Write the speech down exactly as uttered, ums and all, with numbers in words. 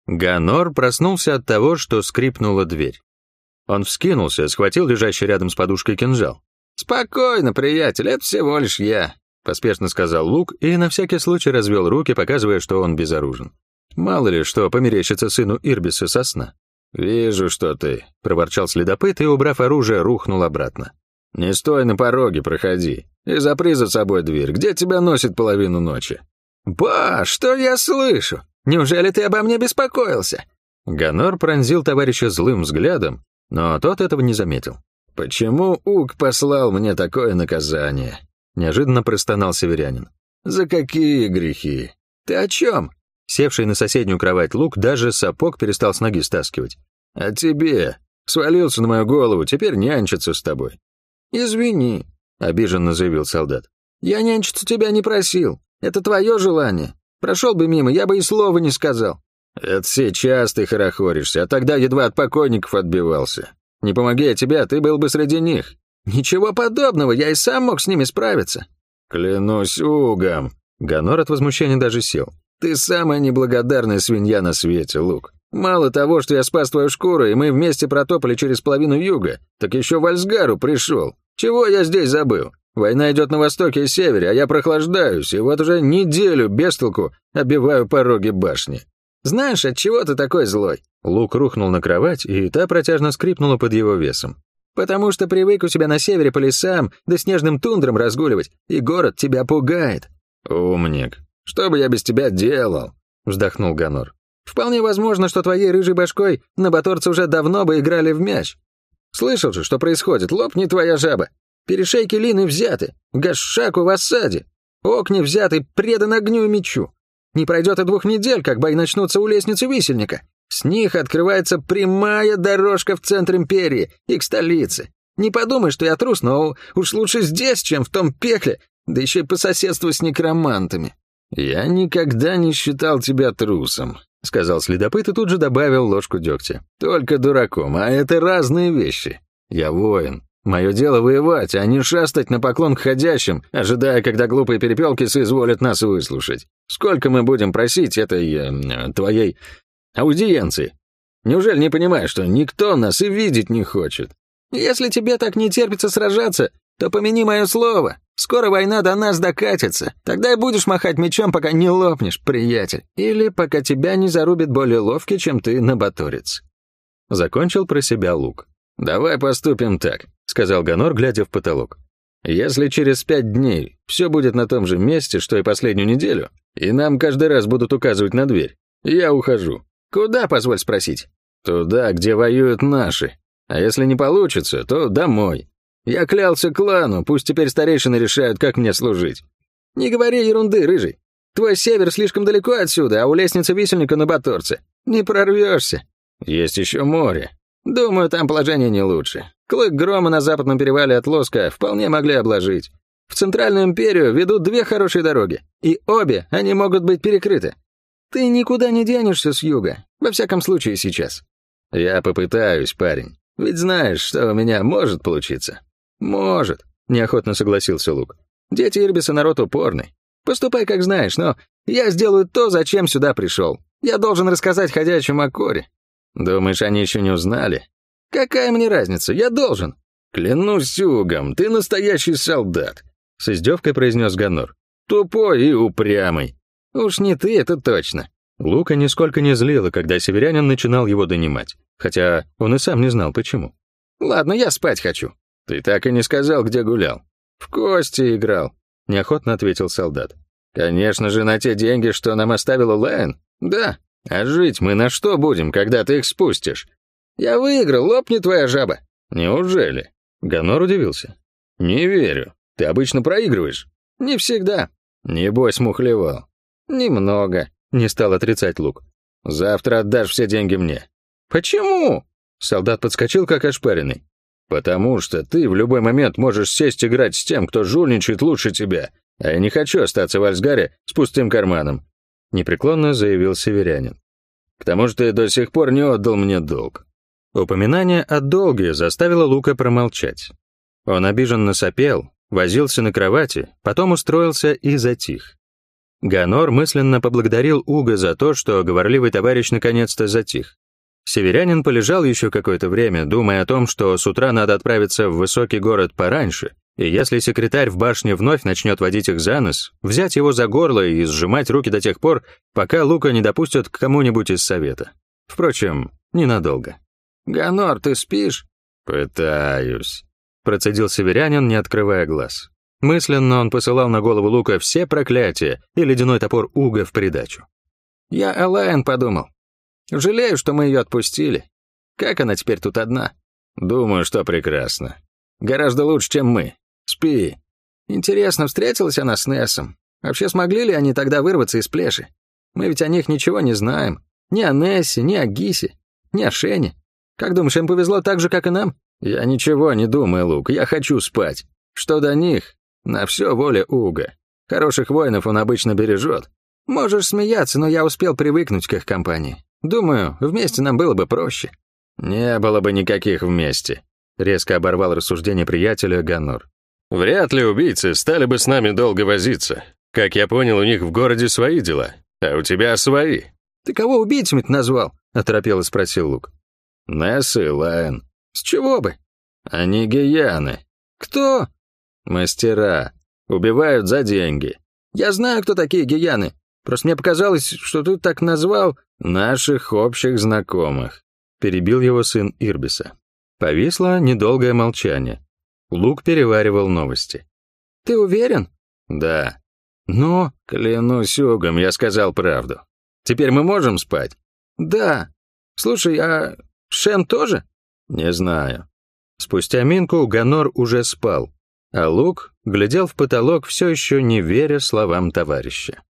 Ганор проснулся от того, что скрипнула дверь. Он вскинулся, схватил лежащий рядом с подушкой кинжал. «Спокойно, приятель, это всего лишь я», — поспешно сказал Лук и на всякий случай развел руки, показывая, что он безоружен. Мало ли, что померещится сыну Ирбиса со сна. «Вижу, что ты», — проворчал следопыт и, убрав оружие, рухнул обратно. «Не стой на пороге, проходи. И запри за собой дверь. Где тебя носит половину ночи?» «Ба, что я слышу? Неужели ты обо мне беспокоился?» Ганор пронзил товарища злым взглядом, но тот этого не заметил. «Почему Уг послал мне такое наказание?» Неожиданно простонал северянин. «За какие грехи? Ты о чем?» Севший на соседнюю кровать Лук даже сапог перестал с ноги стаскивать. «А тебе? Свалился на мою голову, теперь нянчится с тобой». «Извини», — обиженно заявил солдат. «Я нянчиться тебя не просил. Это твое желание. Прошел бы мимо, я бы и слова не сказал». «Это сейчас ты хорохоришься, а тогда едва от покойников отбивался. Не помоги я тебе, ты был бы среди них». «Ничего подобного, я и сам мог с ними справиться». «Клянусь Угом». Ганор от возмущения даже сел. «Ты самая неблагодарная свинья на свете, Лук. Мало того, что я спас твою шкуру, и мы вместе протопали через половину юга, так еще в Альсгару пришел. Чего я здесь забыл? Война идет на востоке и севере, а я прохлаждаюсь, и вот уже неделю без толку оббиваю пороги башни». «Знаешь, отчего ты такой злой?» Лук рухнул на кровать, и та протяжно скрипнула под его весом. «Потому что привык у себя на севере по лесам, да снежным тундрам разгуливать, и город тебя пугает». «Умник. Что бы я без тебя делал?» — вздохнул Ганор. «Вполне возможно, что твоей рыжей башкой набаторцы уже давно бы играли в мяч. Слышал же, что происходит, лопни твоя жаба. Перешейки Лины взяты, Гашшаку в осаде, окни взяты, предан огню и мечу. Не пройдет и двух недель, как бои начнутся у лестницы висельника. С них открывается прямая дорожка в центр империи и к столице. Не подумай, что я трус, но уж лучше здесь, чем в том пекле, да еще и по соседству с некромантами». «Я никогда не считал тебя трусом», — сказал следопыт и тут же добавил ложку дегтя. «Только дураком, а это разные вещи. Я воин. Мое дело воевать, а не шастать на поклон к ходящим, ожидая, когда глупые перепелки соизволят нас выслушать. Сколько мы будем просить этой... Э, твоей... аудиенции? Неужели не понимаешь, что никто нас и видеть не хочет? Если тебе так не терпится сражаться, то помяни мое слово. Скоро война до нас докатится. Тогда и будешь махать мечом, пока не лопнешь, приятель. Или пока тебя не зарубит более ловкий, чем ты, набаторец». Закончил про себя Лук. «Давай поступим так», — сказал Ганор, глядя в потолок. «Если через пять дней все будет на том же месте, что и последнюю неделю, и нам каждый раз будут указывать на дверь, я ухожу». «Куда, позволь спросить?» «Туда, где воюют наши. А если не получится, то домой. Я клялся клану, пусть теперь старейшины решают, как мне служить». «Не говори ерунды, рыжий. Твой север слишком далеко отсюда, а у лестницы висельника на Баторце. Не прорвешься». «Есть еще море». «Думаю, там положение не лучше. Клык грома на западном перевале от Лоска вполне могли обложить. В Центральную империю ведут две хорошие дороги, и обе они могут быть перекрыты. Ты никуда не денешься с юга, во всяком случае сейчас». «Я попытаюсь, парень. Ведь знаешь, что у меня может получиться». «Может», — неохотно согласился Лук. «Дети Ирбиса народ упорный. Поступай, как знаешь, но я сделаю то, зачем сюда пришел. Я должен рассказать ходячему о Коре». «Думаешь, они еще не узнали?» «Какая мне разница? Я должен». «Клянусь Угом, ты настоящий солдат», — с издевкой произнес Ганор. «Тупой и упрямый». «Уж не ты, это точно». Лука нисколько не злило, когда северянин начинал его донимать, хотя он и сам не знал, почему. «Ладно, я спать хочу». «Ты так и не сказал, где гулял». «В кости играл», — неохотно ответил солдат. «Конечно же, на те деньги, что нам оставила Лайн?» «Да». «А жить мы на что будем, когда ты их спустишь?» «Я выиграл, лопни твоя жаба». «Неужели?» Ганор удивился. «Не верю. Ты обычно проигрываешь». «Не всегда». «Небось, мухлевал». «Немного», — не стал отрицать Лук. «Завтра отдашь все деньги мне». «Почему?» Солдат подскочил, как ошпаренный. «Потому что ты в любой момент можешь сесть играть с тем, кто жульничает лучше тебя, а я не хочу остаться в Альсгаре с пустым карманом», — непреклонно заявил северянин. «К тому же ты до сих пор не отдал мне долг». Упоминание о долге заставило Лука промолчать. Он обиженно сопел, возился на кровати, потом устроился и затих. Ганор мысленно поблагодарил Уга за то, что говорливый товарищ наконец-то затих. Северянин полежал еще какое-то время, думая о том, что с утра надо отправиться в высокий город пораньше, и если секретарь в башне вновь начнет водить их за нос, взять его за горло и сжимать руки до тех пор, пока Лука не допустят к кому-нибудь из совета. Впрочем, ненадолго. «Ганор, ты спишь?» «Пытаюсь», — процедил северянин, не открывая глаз. Мысленно он посылал на голову Лука все проклятия и ледяной топор Уга в придачу. «Я о Лайон подумал. Жалею, что мы ее отпустили. Как она теперь тут одна?» «Думаю, что прекрасно. Гораздо лучше, чем мы. Спи». «Интересно, встретилась она с Нессом? Вообще смогли ли они тогда вырваться из плеши? Мы ведь о них ничего не знаем. Ни о Нессе, ни о Гисе, ни о Шене. Как думаешь, им повезло так же, как и нам?» «Я ничего не думаю, Лук, я хочу спать. Что до них, на все воля Уга. Хороших воинов он обычно бережет. Можешь смеяться, но я успел привыкнуть к их компании. Думаю, вместе нам было бы проще». «Не было бы никаких вместе», — резко оборвал рассуждение приятеля Ганор. «Вряд ли убийцы стали бы с нами долго возиться. Как я понял, у них в городе свои дела, а у тебя свои». «Ты кого убийцами-то назвал?» — оторопело спросил Лук. «Несс и Лайон». «С чего бы?» «Они гияны». «Кто?» «Мастера. Убивают за деньги». «Я знаю, кто такие гияны. Просто мне показалось, что ты так назвал наших общих знакомых», — перебил его сын Ирбиса. Повисло недолгое молчание. Лук переваривал новости. «Ты уверен?» «Да». «Но...» «Клянусь Угом, я сказал правду. Теперь мы можем спать?» «Да. Слушай, а Шен тоже?» «Не знаю». Спустя минку Ганор уже спал, а Лук глядел в потолок, все еще не веря словам товарища.